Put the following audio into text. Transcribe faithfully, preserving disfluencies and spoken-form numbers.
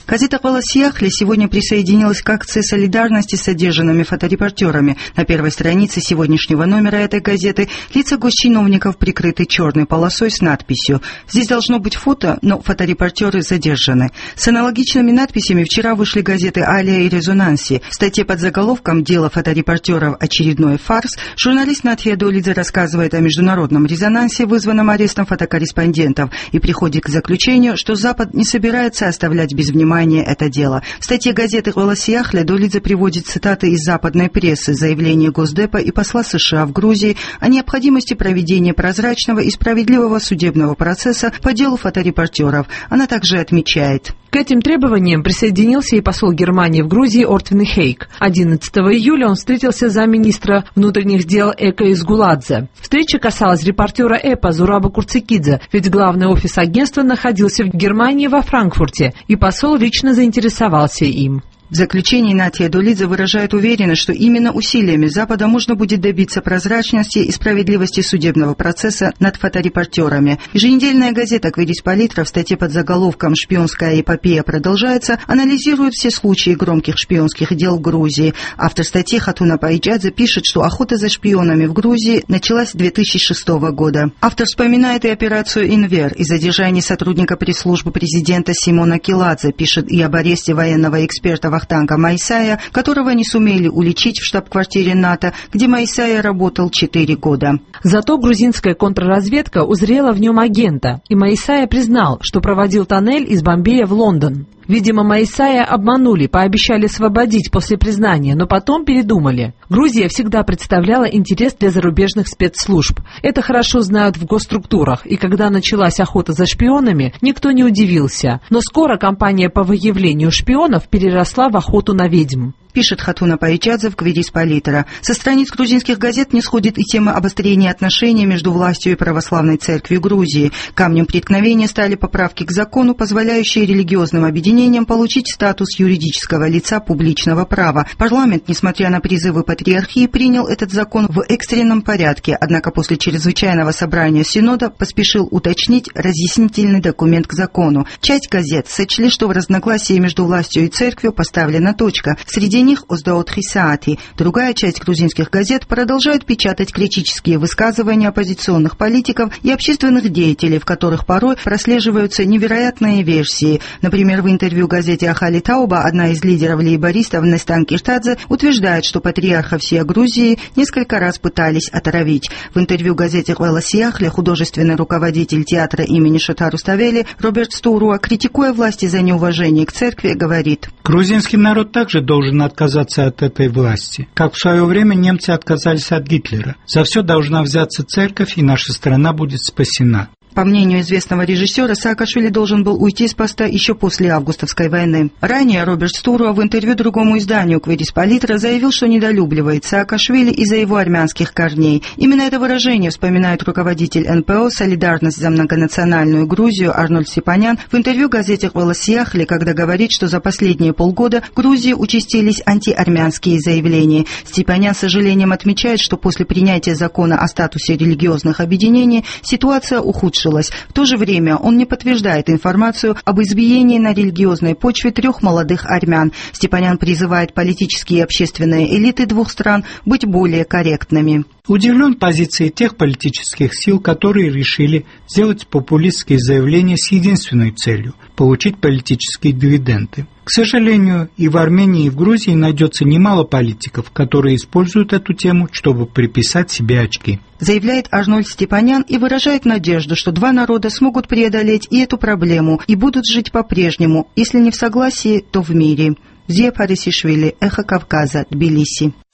Газета «Голос Яхли» сегодня присоединилась к акции солидарности с задержанными фоторепортерами. На первой странице сегодняшнего номера этой газеты лица госчиновников прикрыты черной полосой с надписью «Здесь должно быть фото, но фоторепортеры задержаны». С аналогичными надписями вчера вышли газеты «Алия» и «Резонанси». В статье под заголовком «Дело фоторепортеров. Очередной фарс» журналист Натья Долидзе рассказывает о международном резонансе, вызванном арестом фотокорреспондентов, и приходит к заключению, что Запад не собирается оставлять без внимания это дело. В статье газеты «Голос Яхли» Долидзе приводит цитаты из западной прессы, заявления Госдепа и посла США в Грузии о необходимости проведения прозрачного и справедливого судебного процесса по делу фоторепортеров. Она также отмечает: к этим требованиям присоединился и посол Германии в Грузии Ортвин Хейк. одиннадцатого июля он встретился с замминистра внутренних дел Эко Изгуладзе. Встреча касалась репортера ЭПА Зураба Курцикидзе, ведь главный офис агентства находился в Германии во Франкфурте, и посол лично заинтересовался им. В заключении Натья Долидзе выражает уверенность, что именно усилиями Запада можно будет добиться прозрачности и справедливости судебного процесса над фоторепортерами. Еженедельная газета «Квирис Политра» в статье под заголовком «Шпионская эпопея продолжается» анализирует все случаи громких шпионских дел в Грузии. Автор статьи Хатуна Пайчадзе пишет, что охота за шпионами в Грузии началась с две тысячи шестого года. Автор вспоминает и операцию «Инвер», и задержание сотрудника пресс-службы президента Симона Киладзе, пишет и об аресте военного эксперта Вахтанга Майсая, которого не сумели уличить в штаб-квартире НАТО, где Майсая работал четыре года. Зато грузинская контрразведка узрела в нем агента, и Майсая признал, что проводил тоннель из Бомбея в Лондон. Видимо, Майсая обманули, пообещали освободить после признания, но потом передумали. Грузия всегда представляла интерес для зарубежных спецслужб. Это хорошо знают в госструктурах, и когда началась охота за шпионами, никто не удивился. Но скоро кампания по выявлению шпионов переросла в охоту на ведьм. Пишет Хатуна Пайчадзе в «Квирис Политра». Со страниц грузинских газет не сходит и тема обострения отношений между властью и православной церковью Грузии. Камнем преткновения стали поправки к закону, позволяющие религиозным объединениям получить статус юридического лица публичного права. Парламент, несмотря на призывы патриархии, принял этот закон в экстренном порядке, однако после чрезвычайного собрания Синода поспешил уточнить разъяснительный документ к закону. Часть газет сочли, что в разногласии между властью и церковью поставлена точка. Среди них Оздаот Хисаати. Другая часть грузинских газет продолжает печатать критические высказывания оппозиционных политиков и общественных деятелей, в которых порой прослеживаются невероятные версии. Например, в интервью газете Ахали Тауба одна из лидеров лейбористов Нестан Киртадзе утверждает, что патриарха всей Грузии несколько раз пытались отравить. В интервью газете «Голос Яхли» художественный руководитель театра имени Шота Руставели Роберт Стуруа, критикуя власти за неуважение к церкви, говорит: грузинский народ также должен отказаться от этой власти, как в свое время немцы отказались от Гитлера. За все должна взяться церковь, и наша страна будет спасена. По мнению известного режиссера, Саакашвили должен был уйти с поста еще после августовской войны. Ранее Роберт Стуруа в интервью другому изданию «Квирис Политра» заявил, что недолюбливает Саакашвили из-за его армянских корней. Именно это выражение вспоминает руководитель эн пэ о «Солидарность за многонациональную Грузию» Арнольд Степанян в интервью газете «Голос Яхли», когда говорит, что за последние полгода в Грузии участились антиармянские заявления. Степанян с сожалением отмечает, что после принятия закона о статусе религиозных объединений ситуация ухудшилась. В то же время он не подтверждает информацию об избиении на религиозной почве трех молодых армян. Степанян призывает политические и общественные элиты двух стран быть более корректными. Удивлен позицией тех политических сил, которые решили сделать популистские заявления с единственной целью – получить политические дивиденды. К сожалению, и в Армении, и в Грузии найдется немало политиков, которые используют эту тему, чтобы приписать себе очки. Заявляет Арнольд Степанян и выражает надежду, что два народа смогут преодолеть и эту проблему, и будут жить по-прежнему, если не в согласии, то в мире. Зия Парисишвили, Эхо Кавказа, Тбилиси.